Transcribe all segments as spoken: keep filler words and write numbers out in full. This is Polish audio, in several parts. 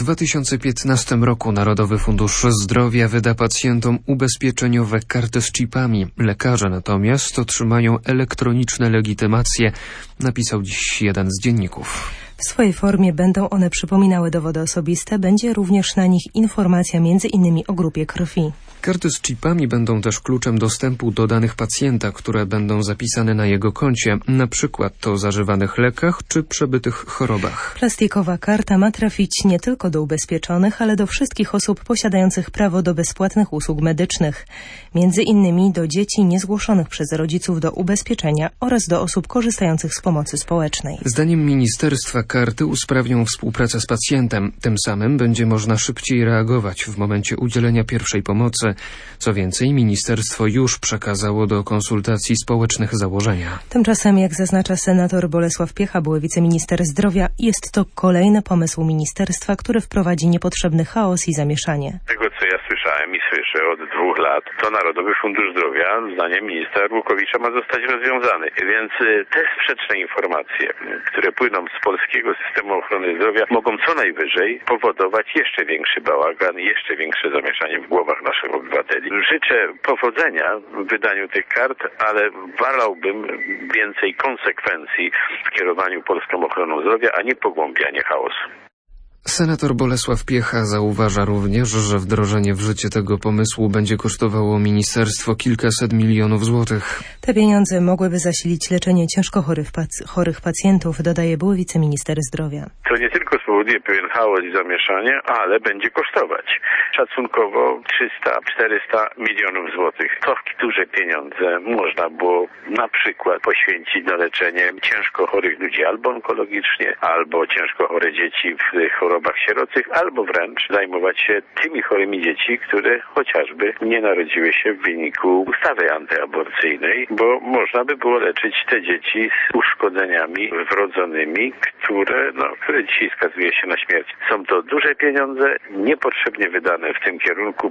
dwa tysiące piętnastym roku Narodowy Fundusz Zdrowia wyda pacjentom ubezpieczeniowe karty z chipami. Lekarze natomiast otrzymają elektroniczne legitymacje, napisał dziś jeden z dzienników. W swojej formie będą one przypominały dowody osobiste, będzie również na nich informacja między innymi o grupie krwi. Karty z chipami będą też kluczem dostępu do danych pacjenta, które będą zapisane na jego koncie, na przykład o zażywanych lekach czy przebytych chorobach. Plastikowa karta ma trafić nie tylko do ubezpieczonych, ale do wszystkich osób posiadających prawo do bezpłatnych usług medycznych, między innymi do dzieci niezgłoszonych przez rodziców do ubezpieczenia oraz do osób korzystających z pomocy społecznej. Zdaniem ministerstwa karty usprawnią współpracę z pacjentem. Tym samym będzie można szybciej reagować w momencie udzielenia pierwszej pomocy. Co więcej, ministerstwo już przekazało do konsultacji społecznych założenia. Tymczasem, jak zaznacza senator Bolesław Piecha, były wiceminister zdrowia, jest to kolejny pomysł ministerstwa, który wprowadzi niepotrzebny chaos i zamieszanie. Tego, co ja słyszałem i słyszę od dwóch lat, to Narodowy Fundusz Zdrowia, zdaniem ministra Arłukowicza, ma zostać rozwiązany. Więc te sprzeczne informacje, które płyną z polskiego systemu ochrony zdrowia, mogą co najwyżej powodować jeszcze większy bałagan, jeszcze większe zamieszanie w głowach naszych obywateli. Życzę powodzenia w wydaniu tych kart, ale wolałbym więcej konsekwencji w kierowaniu polską ochroną zdrowia, a nie pogłębianie chaosu. Senator Bolesław Piecha zauważa również, że wdrożenie w życie tego pomysłu będzie kosztowało ministerstwo kilkaset milionów złotych. Te pieniądze mogłyby zasilić leczenie ciężko chorych, pac- chorych pacjentów, dodaje były wiceminister zdrowia. To nie tylko spowoduje pewien chaos i zamieszanie, ale będzie kosztować szacunkowo trzysta czterysta milionów złotych. To duże pieniądze można było na przykład poświęcić na leczenie ciężko chorych ludzi albo onkologicznie, albo ciężko chore dzieci w chorobach sierocych, albo wręcz zajmować się tymi chorymi dzieci, które chociażby nie narodziły się w wyniku ustawy antyaborcyjnej, bo można by było leczyć te dzieci z uszkodzeniami wrodzonymi, które, no, które dzisiaj skazuje się na śmierć. Są to duże pieniądze, niepotrzebnie wydane w tym kierunku.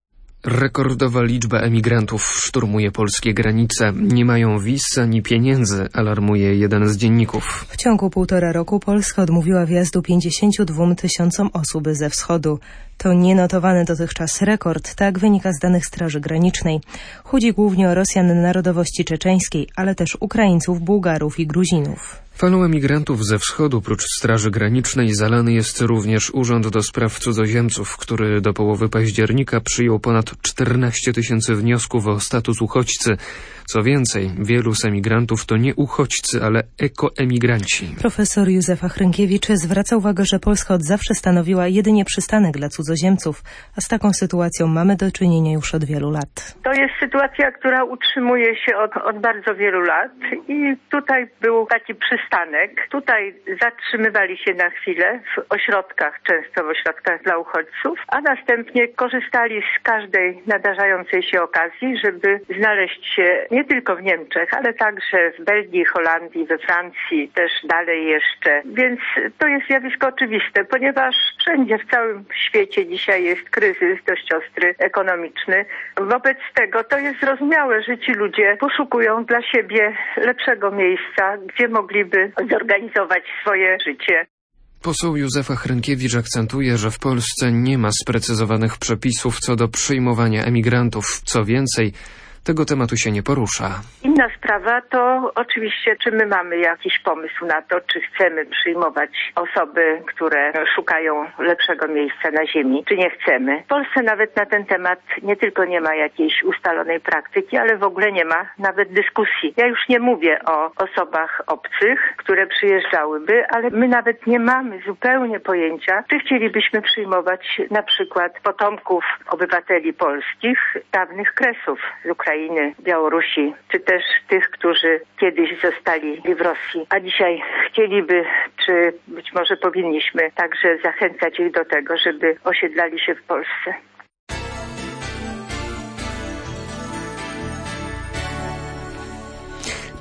Rekordowa liczba emigrantów szturmuje polskie granice. Nie mają wiz ani pieniędzy, alarmuje jeden z dzienników. W ciągu półtora roku Polska odmówiła wjazdu pięćdziesięciu dwóm tysiącom osób ze wschodu. To nienotowany dotychczas rekord, tak wynika z danych Straży Granicznej. Chodzi głównie o Rosjan narodowości czeczeńskiej, ale też Ukraińców, Bułgarów i Gruzinów. Falą emigrantów ze wschodu, prócz Straży Granicznej, zalany jest również Urząd do Spraw Cudzoziemców, który do połowy października przyjął ponad czternaście tysięcy wniosków o status uchodźcy. Co więcej, wielu z emigrantów to nie uchodźcy, ale ekoemigranci. Profesor Józefa Hrynkiewicz zwraca uwagę, że Polska od zawsze stanowiła jedynie przystanek dla cudzoziemców, a z taką sytuacją mamy do czynienia już od wielu lat. To jest sytuacja, która utrzymuje się od, od bardzo wielu lat i tutaj był taki przystanek. Tutaj zatrzymywali się na chwilę w ośrodkach, często w ośrodkach dla uchodźców, a następnie korzystali z każdej nadarzającej się okazji, żeby znaleźć się nie tylko w Niemczech, ale także w Belgii, Holandii, we Francji, też dalej jeszcze. Więc to jest zjawisko oczywiste, ponieważ wszędzie w całym świecie dzisiaj jest kryzys dość ostry, ekonomiczny. Wobec tego to jest zrozumiałe, że ci ludzie poszukują dla siebie lepszego miejsca, gdzie mogliby zorganizować swoje życie. Poseł Józefa Hrynkiewicz akcentuje, że w Polsce nie ma sprecyzowanych przepisów co do przyjmowania emigrantów. Co więcej, tego tematu się nie porusza. Inna sprawa to oczywiście, czy my mamy jakiś pomysł na to, czy chcemy przyjmować osoby, które szukają lepszego miejsca na ziemi, czy nie chcemy. W Polsce nawet na ten temat nie tylko nie ma jakiejś ustalonej praktyki, ale w ogóle nie ma nawet dyskusji. Ja już nie mówię o osobach obcych, które przyjeżdżałyby, ale my nawet nie mamy zupełnie pojęcia, czy chcielibyśmy przyjmować na przykład potomków obywateli polskich dawnych Kresów z Ukrainy, Białorusi, czy też tych, którzy kiedyś zostali w Rosji, a dzisiaj chcieliby, czy być może powinniśmy także zachęcać ich do tego, żeby osiedlali się w Polsce.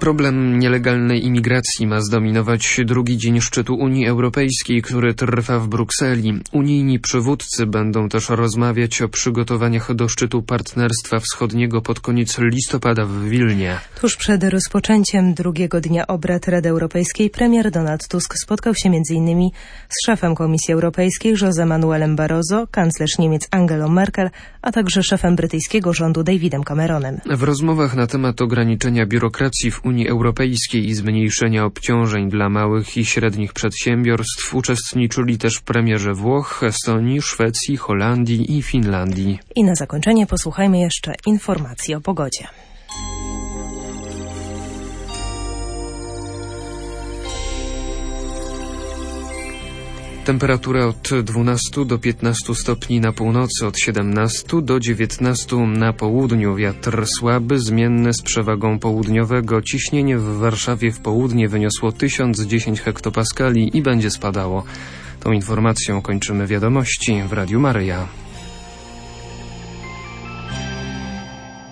Problem nielegalnej imigracji ma zdominować drugi dzień szczytu Unii Europejskiej, który trwa w Brukseli. Unijni przywódcy będą też rozmawiać o przygotowaniach do szczytu Partnerstwa Wschodniego pod koniec listopada w Wilnie. Tuż przed rozpoczęciem drugiego dnia obrad Rady Europejskiej premier Donald Tusk spotkał się m.in. z szefem Komisji Europejskiej José Manuelem Barroso, kanclerz Niemiec Angelą Merkel, a także szefem brytyjskiego rządu Davidem Cameronem. W rozmowach na temat ograniczenia biurokracji w Unii Europejskiej i zmniejszenia obciążeń dla małych i średnich przedsiębiorstw uczestniczyli też premierzy Włoch, Estonii, Szwecji, Holandii i Finlandii. I na zakończenie posłuchajmy jeszcze informacji o pogodzie. Temperatura od dwunastu do piętnastu stopni na północy, od siedemnastu do dziewiętnastu na południu. Wiatr słaby, zmienny z przewagą południowego. Ciśnienie w Warszawie w południe wyniosło tysiąc dziesięć hektopaskali i będzie spadało. Tą informacją kończymy wiadomości w Radiu Maryja.